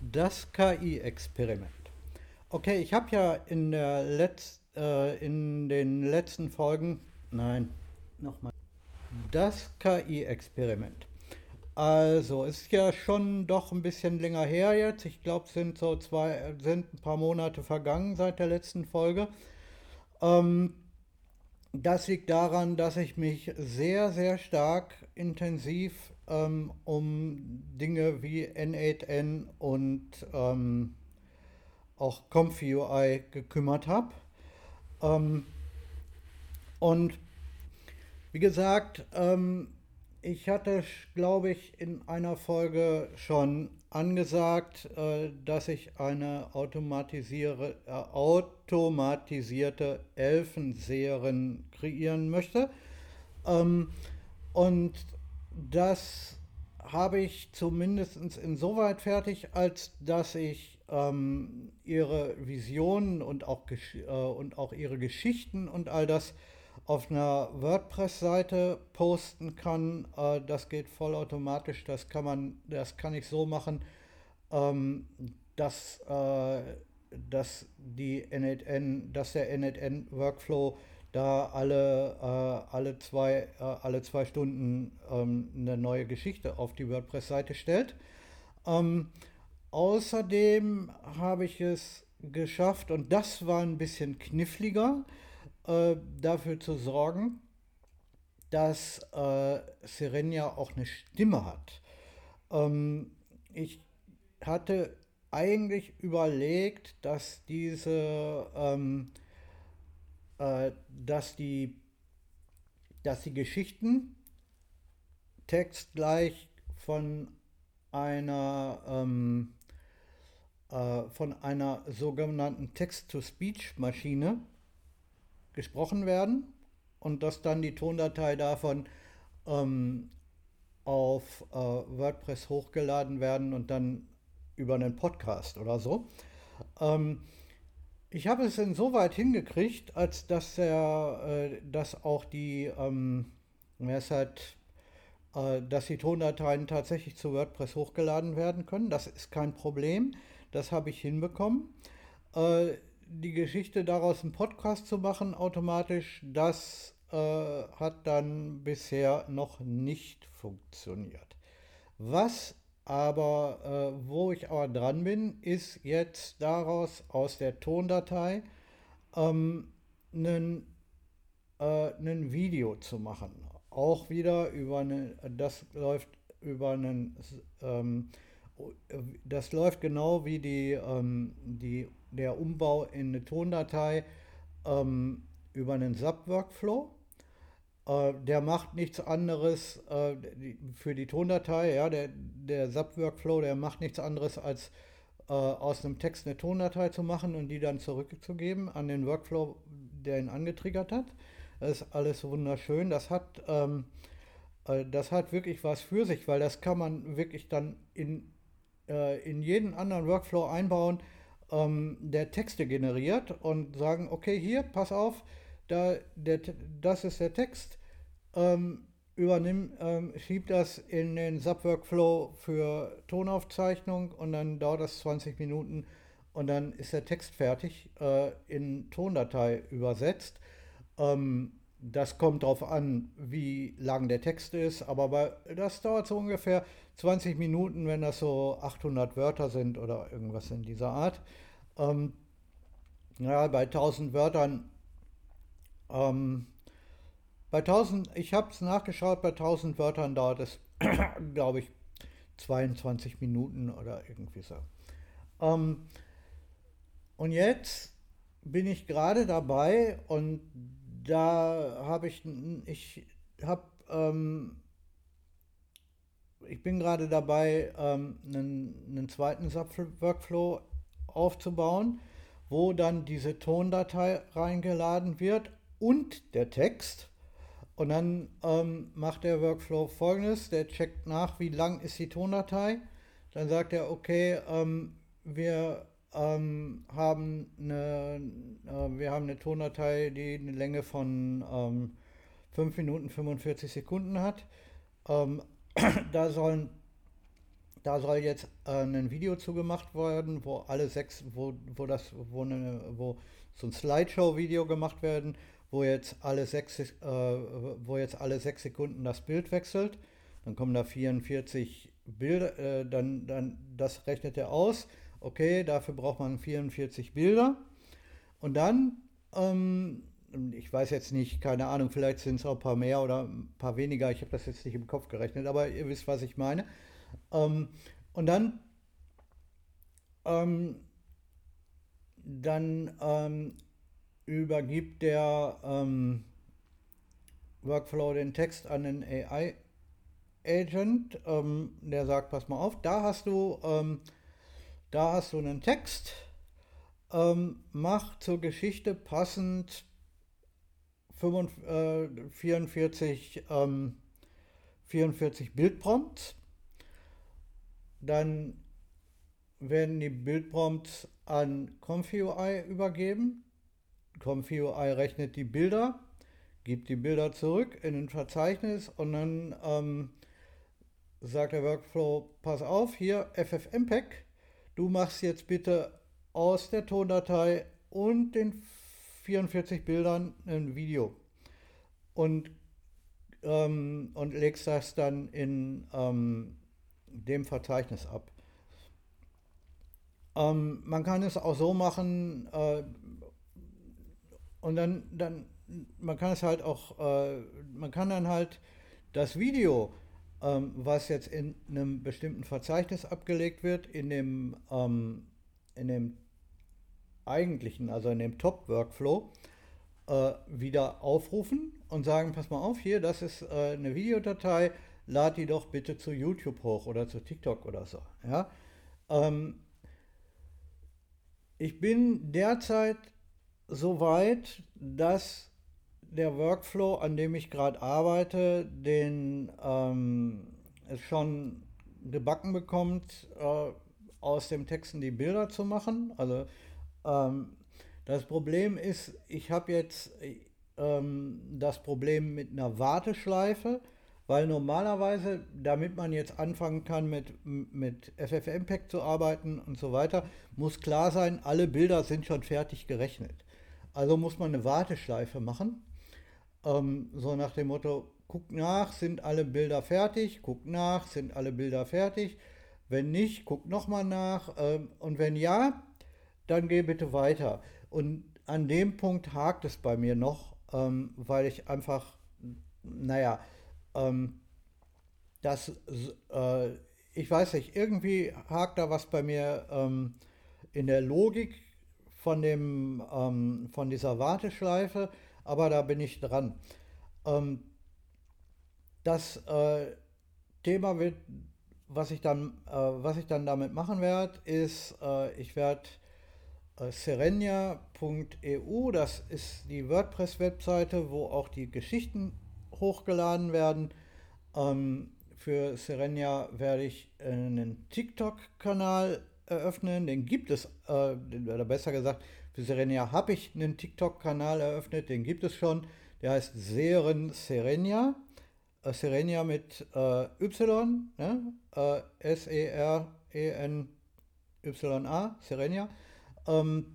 Das KI-Experiment. Okay, ich habe ja in den letzten Folgen, nein, nochmal, das KI-Experiment. Also, ist ja schon doch ein bisschen länger her jetzt. Ich glaube, sind ein paar Monate vergangen seit der letzten Folge. Ähm, Das liegt daran, dass ich mich sehr, sehr stark intensiv um Dinge wie N8N und auch ComfyUI gekümmert habe. Ähm, und wie gesagt, ich hatte, glaube ich, in einer Folge schon angesagt, dass ich eine automatisierte Elfenseherin kreieren möchte. Ähm, und das habe ich zumindest insoweit fertig, als dass ich ihre Visionen und auch ihre Geschichten und all das auf einer WordPress-Seite posten kann. Das geht vollautomatisch. Das kann ich so machen, ähm, dass, äh, dass der N8N-Workflow da alle zwei Stunden eine neue Geschichte auf die WordPress-Seite stellt. Ähm, Außerdem habe ich es geschafft, und das war ein bisschen kniffliger, dafür zu sorgen, dass Serenia auch eine Stimme hat. Ich hatte eigentlich überlegt, äh, dass dass die Geschichten textgleich einer, ähm, von einer sogenannten Text-to-Speech-Maschine gesprochen werden und dass dann die Tondatei davon ähm, auf WordPress hochgeladen werden und dann über einen Podcast oder so. Ähm, Ich habe es insoweit hingekriegt, als dass auch es halt, dass die Tondateien tatsächlich zu WordPress hochgeladen werden können. Das ist kein Problem. Das habe ich hinbekommen. Die Geschichte daraus einen Podcast zu machen automatisch, das hat dann bisher noch nicht funktioniert. Wo ich aber dran bin, ist jetzt daraus aus der Tondatei ähm, ein ein Video zu machen. Auch wieder über einen, ähm, das läuft genau wie der Umbau in eine Tondatei über einen SAP-Workflow. Der macht nichts anderes für die Tondatei. Ja, der SAP-Workflow, der macht nichts anderes als aus einem Text eine Tondatei zu machen und die dann zurückzugeben an den Workflow, der ihn angetriggert hat. Das ist alles wunderschön. Das hat wirklich was für sich, weil das kann man wirklich dann in jeden anderen Workflow einbauen, der Texte generiert und sagen, okay, hier, pass auf, das ist der Text, schieb das in den SAP-Workflow für Tonaufzeichnung und dann dauert das 20 Minuten und dann ist der Text fertig, in Tondatei übersetzt. Das kommt darauf an, wie lang der Text ist, das dauert so ungefähr 20 Minuten, wenn das so 800 Wörter sind oder irgendwas in dieser Art. Ähm, ja, ähm, ich habe es nachgeschaut, bei 1000 Wörtern dauert es, glaube ich, 22 Minuten oder irgendwie so. Ähm, und jetzt bin ich gerade dabei und da habe habe, ich bin gerade dabei, einen zweiten SAP-Workflow aufzubauen, wo dann diese Tondatei reingeladen wird und der Text. Und dann macht der Workflow folgendes: Der checkt nach, wie lang ist die Tondatei. Dann sagt er, okay, wir haben eine Tondatei, die eine Länge von 5 Minuten 45 Sekunden hat. Ähm, da sollen da soll jetzt ein Video zugemacht werden, wo alle sechs, wo so ein Slideshow-Video gemacht werden, wo jetzt alle 6 Sekunden das Bild wechselt. Dann kommen da 44 Bilder, das rechnet er aus. Okay, dafür braucht man 44 Bilder. Und dann, ich weiß jetzt nicht, keine Ahnung, vielleicht sind es auch ein paar mehr oder ein paar weniger, ich habe das jetzt nicht im Kopf gerechnet, aber ihr wisst, was ich meine. Ähm, und ähm, dann übergibt der Workflow den Text an den AI-Agent, der sagt, pass mal auf, da hast du einen Text, mach zur Geschichte passend 44, 44 Bildprompts. Dann werden die Bildprompts an ComfyUI übergeben. ComfyUI rechnet die Bilder, gibt die Bilder zurück in ein Verzeichnis und dann sagt der Workflow, pass auf, hier FFmpeg, du machst jetzt bitte aus der Tondatei und den 44 Bildern ein Video und, und legst das dann in dem Verzeichnis ab. Man kann es auch so machen, und man kann es halt auch, man kann dann halt das Video, was jetzt in einem bestimmten Verzeichnis abgelegt wird, in dem eigentlichen, also in dem Top-Workflow, wieder aufrufen und sagen, pass mal auf, hier, das ist eine Videodatei, lad die doch bitte zu YouTube hoch oder zu TikTok oder so. Ja? Ähm, Ich bin derzeit so weit, dass der Workflow, an dem ich gerade arbeite, es schon gebacken bekommt, aus dem Texten die Bilder zu machen. Also ähm, das Problem ist, ich habe jetzt das Problem mit einer Warteschleife, weil normalerweise, damit man jetzt anfangen kann mit FFmpeg zu arbeiten und so weiter, muss klar sein, alle Bilder sind schon fertig gerechnet. Also muss man eine Warteschleife machen, so nach dem Motto, guck nach, sind alle Bilder fertig, guck nach, sind alle Bilder fertig. Wenn nicht, guck nochmal nach, und wenn ja, dann geh bitte weiter. Und an dem Punkt hakt es bei mir noch, weil ich einfach, naja, ähm, das, äh, ich weiß nicht, irgendwie hakt da was bei mir in der Logik von dieser Warteschleife, aber da bin ich dran. Ähm, das Thema wird, was ich dann damit machen werde, ist, ich werde serenia.eu, das ist die WordPress-Webseite, wo auch die Geschichten hochgeladen werden. Für Serenia werde ich einen TikTok-Kanal eröffnen, den gibt es, oder besser gesagt, für Serenia habe ich einen TikTok-Kanal eröffnet, den gibt es schon, der heißt Serenia, Serenia mit Y, ne? Serenya, Serenia. Ähm,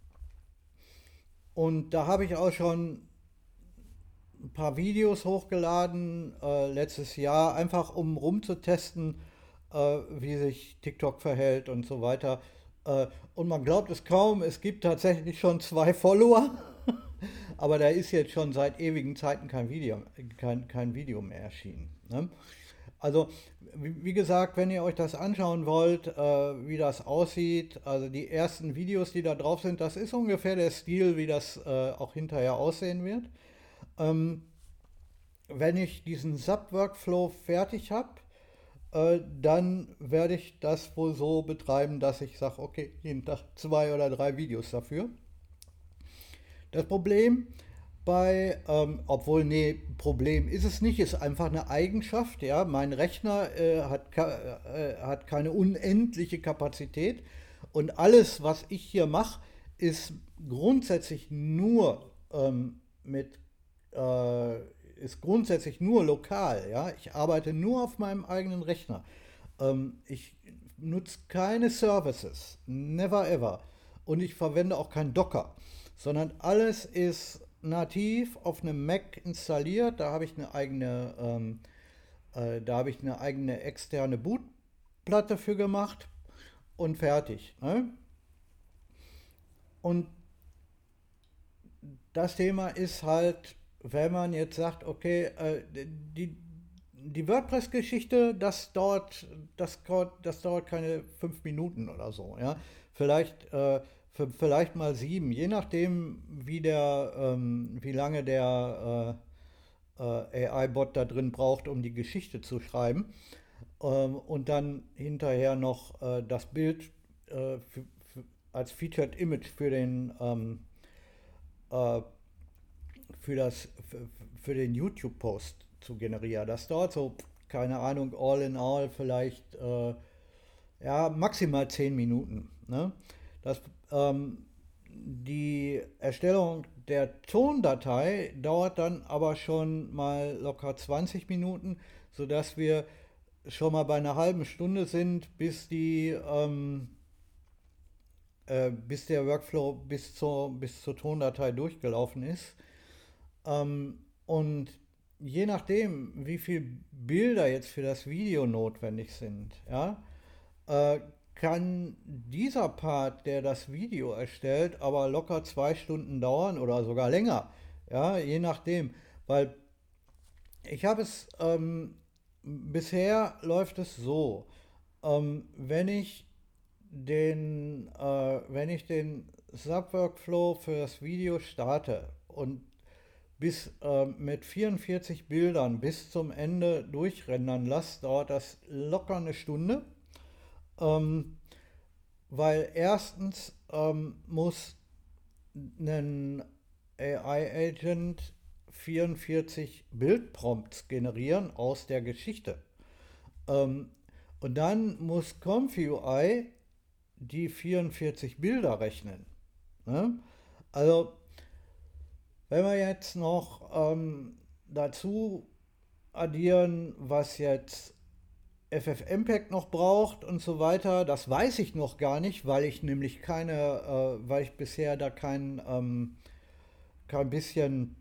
und da habe ich auch schon ein paar Videos hochgeladen letztes Jahr, einfach um rumzutesten, wie sich TikTok verhält und so weiter. Und man glaubt es kaum, es gibt tatsächlich schon 2 Follower, aber da ist jetzt schon seit ewigen Zeiten kein Video mehr erschienen. Ne? Also, wie gesagt, wenn ihr euch das anschauen wollt, wie das aussieht, also die ersten Videos, die da drauf sind, das ist ungefähr der Stil, wie das auch hinterher aussehen wird. Ähm, Wenn ich diesen Sub-Workflow fertig habe, dann werde ich das wohl so betreiben, dass ich sage, okay, jeden Tag 2 oder 3 Videos dafür. Das Problem obwohl, nee, Problem ist es nicht, ist einfach eine Eigenschaft, ja. Mein Rechner hat keine unendliche Kapazität und alles, was ich hier mache, ist grundsätzlich nur mit ist grundsätzlich nur lokal, ja. Ich arbeite nur auf meinem eigenen Rechner. Ich nutze keine Services, never ever. Und ich verwende auch kein Docker, sondern alles ist nativ auf einem Mac installiert. Da habe ich eine eigene externe Bootplatte für gemacht und fertig. Ne? Und das Thema ist halt, wenn man jetzt sagt, okay, die WordPress-Geschichte, das dauert keine 5 Minuten oder so, ja. Vielleicht, vielleicht mal 7, je nachdem, wie lange der AI-Bot da drin braucht, um die Geschichte zu schreiben. Und dann hinterher noch das Bild als Featured Image äh, für, das, für den YouTube-Post zu generieren. Das dauert so, keine Ahnung, all in all vielleicht ja, maximal 10 Minuten. Ne? Das, die Erstellung der Tondatei dauert dann aber schon mal locker 20 Minuten, sodass wir schon mal bei einer halben Stunde sind, bis der Workflow bis zur Tondatei durchgelaufen ist. Und je nachdem, wie viele Bilder jetzt für das Video notwendig sind, ja, äh, kann dieser Part, der das Video erstellt, aber locker 2 Stunden dauern oder sogar länger. Ja, je nachdem. Weil ich habe es, bisher läuft es so, wenn ich wenn ich den Subworkflow für das Video starte und mit 44 Bildern bis zum Ende durchrendern lasse, dauert das locker eine Stunde. Ähm, Weil erstens muss ein AI-Agent 44 Bildprompts generieren aus der Geschichte. Ähm, und dann muss ComfyUI die 44 Bilder rechnen. Ne? Also, wenn wir jetzt noch dazu addieren, was jetzt FFmpeg noch braucht und so weiter, das weiß ich noch gar nicht, weil ich nämlich weil ich bisher da kein bisschen,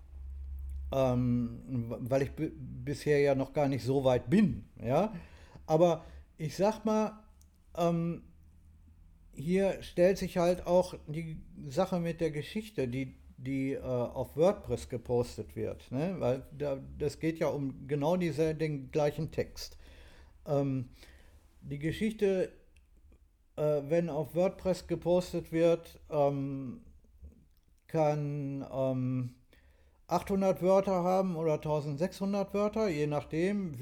weil ich bisher ja noch gar nicht so weit bin, ja. Aber ich sag mal, ähm, hier stellt sich halt auch die Sache mit der Geschichte, die auf WordPress gepostet wird, ne? Weil das geht ja um genau den gleichen Text. Ähm, Die Geschichte, wenn auf WordPress gepostet wird, kann 800 Wörter haben oder 1600 Wörter, je nachdem,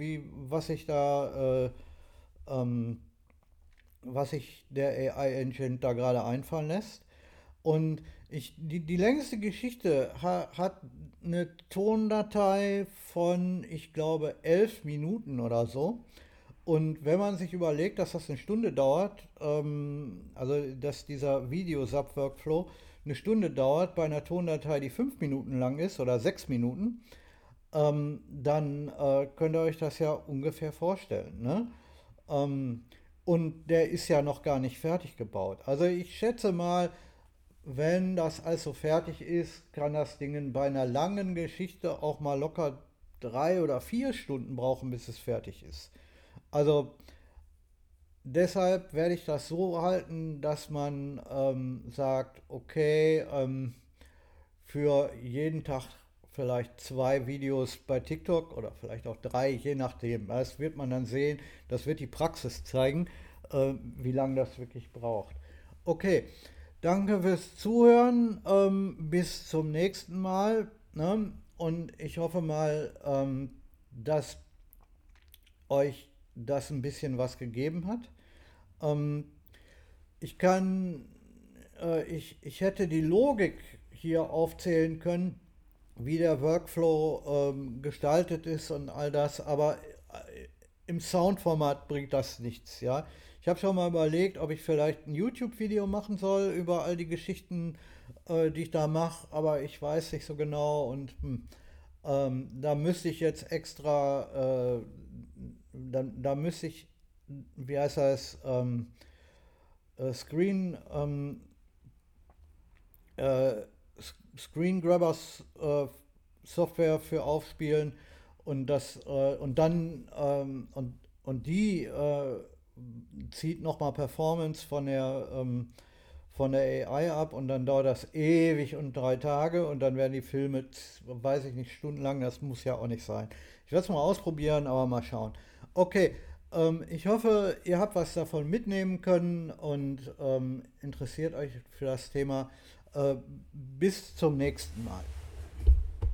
ähm, was sich der AI-Engine da gerade einfallen lässt. Und die längste Geschichte hat eine Tondatei von, ich glaube, 11 Minuten oder so. Und wenn man sich überlegt, dass das eine Stunde dauert, also dass dieser Video-Sub-Workflow eine Stunde dauert bei einer Tondatei, die 5 Minuten lang ist oder 6 Minuten, dann könnt ihr euch das ja ungefähr vorstellen. Ne? Ähm, und der ist ja noch gar nicht fertig gebaut. Also ich schätze mal, wenn das also fertig ist, kann das Ding bei einer langen Geschichte auch mal locker 3 oder 4 Stunden brauchen, bis es fertig ist. Also deshalb werde ich das so halten, dass man sagt, okay, für jeden Tag vielleicht 2 Videos bei TikTok oder vielleicht auch 3, je nachdem. Das wird man dann sehen, das wird die Praxis zeigen, wie lange das wirklich braucht. Okay, danke fürs Zuhören, bis zum nächsten Mal. Ne? Und ich hoffe mal, dass euch das ein bisschen was gegeben hat. Ähm, ich kann, ich hätte die Logik hier aufzählen können, wie der Workflow gestaltet ist und all das, aber im Soundformat bringt das nichts, ja. Ich habe schon mal überlegt, ob ich vielleicht ein YouTube-Video machen soll über all die Geschichten, die ich da mache, aber ich weiß nicht so genau und da müsste ich jetzt extra, da müsste ich wie heißt das, Screen, äh, Screen Grabbers Software für aufspielen und und dann und die zieht nochmal Performance von der AI ab und dann dauert das ewig und 3 Tage und dann werden die Filme, weiß ich nicht, stundenlang, das muss ja auch nicht sein. Ich werde es mal ausprobieren, aber mal schauen. Okay, ich hoffe, ihr habt was davon mitnehmen können und interessiert euch für das Thema. Bis zum nächsten Mal.